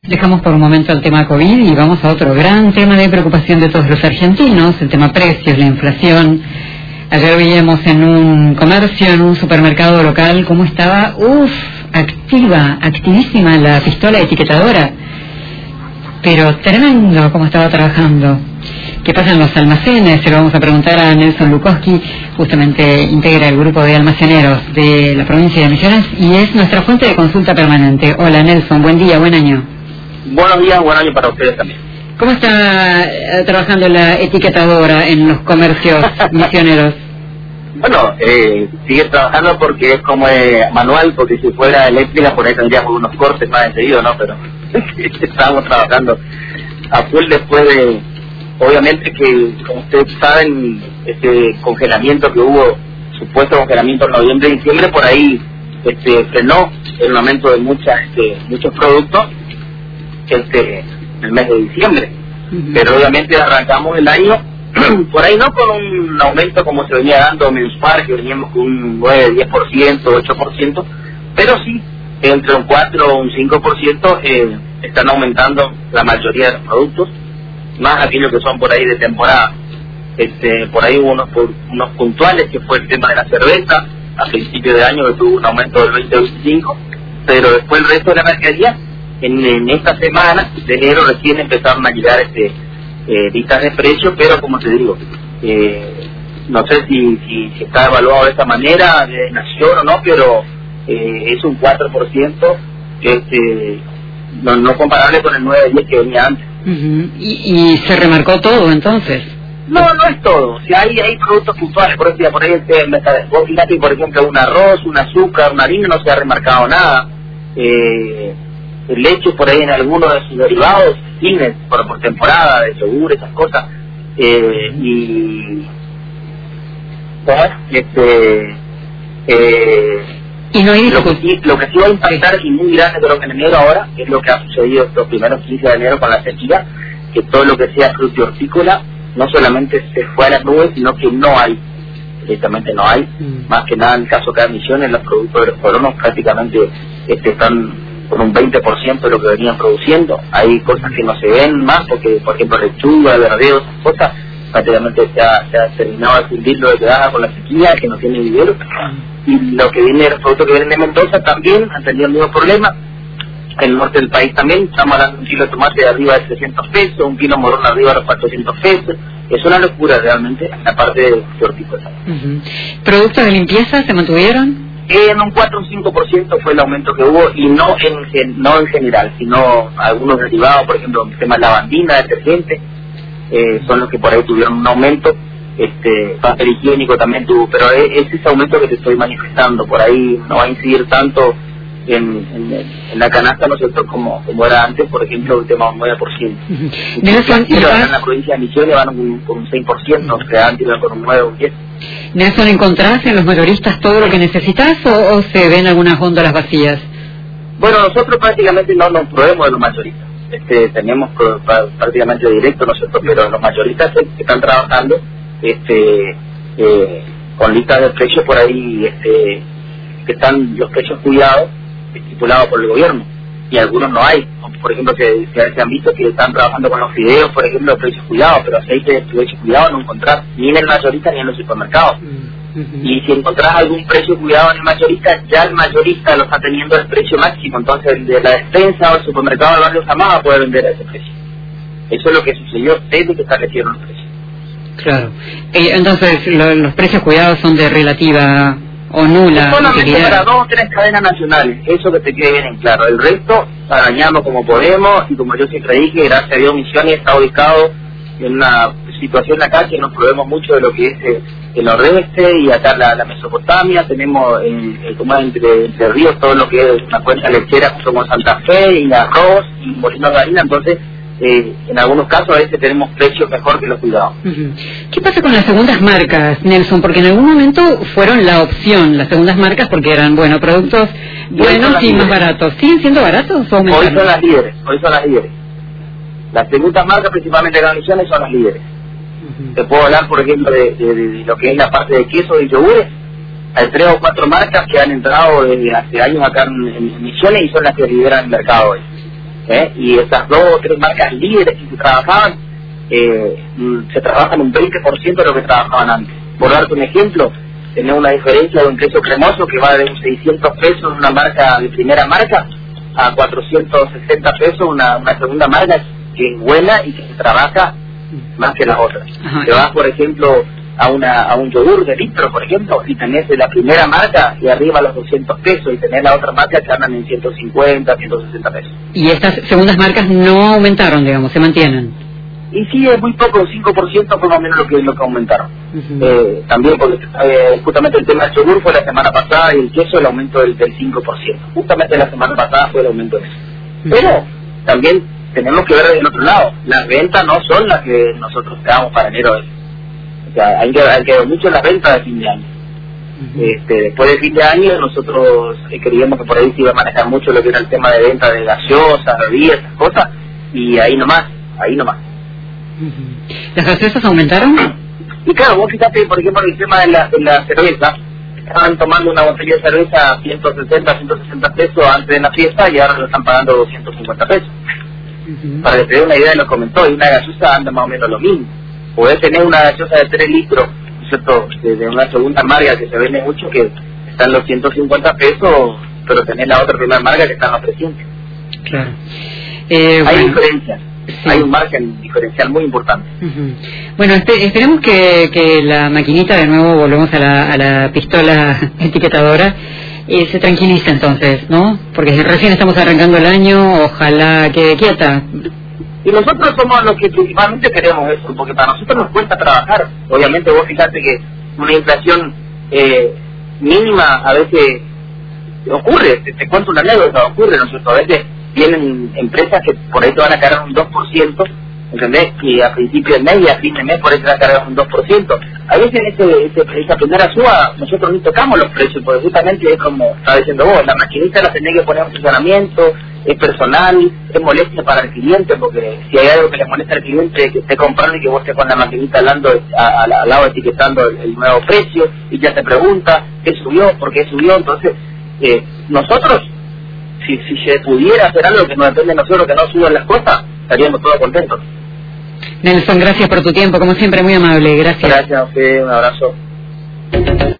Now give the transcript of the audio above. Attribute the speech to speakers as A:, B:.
A: Dejamos por un momento el tema COVID y vamos a otro gran tema de preocupación de todos los argentinos, el tema precios, la inflación. Ayer veíamos en un comercio, en un supermercado local, cómo estaba, activísima la pistola etiquetadora, pero tremendo cómo estaba trabajando. ¿Qué pasa en los almacenes? Se lo vamos a preguntar a Nelson Lukowski, justamente integra el grupo de almaceneros de la provincia de Misiones y es nuestra fuente de consulta permanente. Hola Nelson, buen día, buen año.
B: Buenos días, buen año para ustedes también.
A: ¿Cómo está trabajando la etiquetadora en los comercios misioneros?
B: Bueno, sigue trabajando porque es como manual, porque si fuera eléctrica por ahí tendríamos unos cortes más enseguida, ¿no? Pero estamos trabajando a full después de, obviamente que, como ustedes saben, este congelamiento que hubo, supuesto congelamiento en noviembre y diciembre, por ahí frenó el aumento de muchos productos el mes de diciembre. Pero obviamente arrancamos el año por ahí no con un aumento como se venía dando mensual, que veníamos con un 9, 10%, 8%, pero sí entre un 4 o un 5% están aumentando la mayoría de los productos, más aquellos que son por ahí de temporada. Por ahí hubo unos puntuales, que fue el tema de la cerveza, a principio de año que tuvo un aumento del 20-25%, pero después el resto de la mercadería, en esta semana de enero recién empezaron a llegar listas de precios, pero como te digo, no sé si está evaluado de esta manera, de nación o no, pero es un 4%, no comparable con el 9-10 que venía antes.
A: ¿Y se remarcó todo entonces?
B: No es todo. Si hay productos puntuales, por ejemplo, vos fíjate, por ejemplo, un arroz, un azúcar, una harina, no se ha remarcado nada. El leche por ahí en algunos de sus derivados, cines por temporada, de yogur, esas cosas.
A: Y no hay
B: lo que sí va a impactar y muy grande creo que en enero ahora es lo que ha sucedido estos primeros 15 de enero con la sequía, que todo lo que sea fruta y hortícola no solamente se fue a las nubes, sino que no hay, directamente no hay. Más que nada en el caso de Misiones, los productos de los colonos prácticamente están con un 20% de lo que venían produciendo. Hay cosas que no se ven más, porque por ejemplo lechuga, verdeo, esas cosas, prácticamente se ha terminado de fundir lo que da con la sequía, que no tiene vivero. Y lo que viene, los productos que vienen de Mendoza también han tenido el mismo problema. En el norte del país también, estamos hablando de un kilo de tomate de arriba de 300 pesos, un kilo de morón arriba de los 400 pesos. Es una locura realmente, la parte de hortícola.
A: ¿Productos de limpieza se mantuvieron?
B: En un 4 o un 5% fue el aumento que hubo, y no en general, sino algunos derivados, por ejemplo, el tema de lavandina, detergente, son los que por ahí tuvieron un aumento. Papel higiénico también tuvo, pero es ese aumento que te estoy manifestando. Por ahí no va a incidir tanto en la canasta nosotros como era antes, por ejemplo, el tema de un 9%. En la provincia de Misiones van con un 6%, que antes iban con un 9 o un 10%.
A: ¿Nelson, encontrás en los mayoristas todo lo que necesitas o se ven algunas góndolas vacías?
B: Bueno, nosotros prácticamente no nos proveemos de los mayoristas. Tenemos prácticamente directo nosotros, pero los mayoristas que están trabajando con listas de precios por ahí, que están los precios cuidados estipulados por el gobierno, y algunos no hay. Por ejemplo, se han visto que están trabajando con los fideos, por ejemplo, los precios cuidados, pero aceite de precios cuidados no encontrás ni en el mayorista ni en los supermercados. Y si encontrás algún precio cuidado en el mayorista, ya el mayorista lo está teniendo al precio máximo, entonces el de la despensa o el supermercado del barrio jamás va a poder vender a ese precio. Eso es lo que sucedió desde que establecieron los precios.
A: Claro. Entonces los precios cuidados son de relativa o nula
B: solamente para 2 o 3 cadenas nacionales, eso que te quede bien en claro. El resto arañamos como podemos, y como yo siempre dije, gracias a Dios Misiones está ubicado en una situación acá que nos provemos mucho de lo que es el nordeste, y acá la Mesopotamia, tenemos entre ríos todo lo que es una cuenca lechera como Santa Fe y arroz y molinos de harina, entonces en algunos casos a veces tenemos precios mejor que los cuidados.
A: ¿Qué pasa con las segundas marcas, Nelson? Porque en algún momento fueron la opción, las segundas marcas, porque eran, productos buenos y más baratos. ¿Siguen siendo baratos o
B: hoy son las líderes? Las segundas marcas, principalmente de las Misiones, son las líderes. Te puedo hablar, por ejemplo, de lo que es la parte de queso y yogures. Hay 3 o 4 marcas que han entrado desde hace años acá en Misiones y son las que lideran el mercado hoy. Y esas 2 o 3 marcas líderes que se trabajaban, se trabajan un 20% de lo que trabajaban antes. Por darte un ejemplo, tenés una diferencia de un queso cremoso que va de un 600 pesos una marca de primera marca a 460 pesos una segunda marca que es buena y que se trabaja más que las otras. Te vas, por ejemplo, a un yogur de litro, por ejemplo, y tenés de la primera marca y arriba los 200 pesos, y tenés la otra marca que andan en 150, 160 pesos.
A: ¿Y estas segundas marcas no aumentaron, digamos, se mantienen?
B: Y sí, es muy poco, 5% fue más o menos lo que aumentaron. También porque justamente el tema del yogur fue la semana pasada, y el queso el aumento del 5%. Justamente la semana pasada fue el aumento de eso. Pero también tenemos que ver del otro lado, las ventas no son las que nosotros esperamos para enero. O sea, hay que ver mucho las ventas de fin de año. Después de fin de año nosotros creíamos que por ahí se iba a manejar mucho lo que era el tema de venta de gaseosas, bebidas, esas cosas, y ahí nomás.
A: ¿Las gaseosas aumentaron?
B: Y claro, vos fíjate, por ejemplo, el tema de la cerveza. Estaban tomando una botella de cerveza a 160 pesos antes de la fiesta, y ahora lo están pagando 250 pesos. Para que te dé una idea de lo que comentó, y una gaseosa anda más o menos lo mismo. Podés tener una gaseosa de 3 litros, ¿cierto?, de una segunda marca que se vende mucho, que está en los 150 pesos, pero tenés la otra primera marca que está en los 300. Claro. Hay diferencias. Sí. Hay un margen diferencial muy importante.
A: Bueno, esperemos que la maquinita, de nuevo volvemos a la pistola etiquetadora, se tranquilice entonces, ¿no? Porque recién estamos arrancando el año, ojalá quede quieta.
B: Y nosotros somos los que principalmente queremos eso, porque para nosotros nos cuesta trabajar. Obviamente vos fíjate que una inflación mínima a veces ocurre, te cuento una anécdota, ocurre, ¿no es cierto? A veces vienen empresas que por ahí te van a cargar un 2%, ¿entendés? Y a principio de mes y a fin de mes por ahí te van a cargar un 2%. A veces esa primera suba nosotros ni tocamos los precios, porque justamente es como estaba diciendo vos, la maquinita la tenés que poner en funcionamiento, es personal, es molestia para el cliente, porque si hay algo que le molesta al cliente, que esté comprando y que vos estés con la maquinita al lado etiquetando el nuevo precio, y ya te pregunta qué subió, por qué subió. Entonces nosotros, si se pudiera hacer algo que no depende de nosotros, que no suban las cosas, estaríamos todos contentos.
A: Nelson, gracias por tu tiempo, como siempre, muy amable, gracias.
B: Gracias a usted, un abrazo.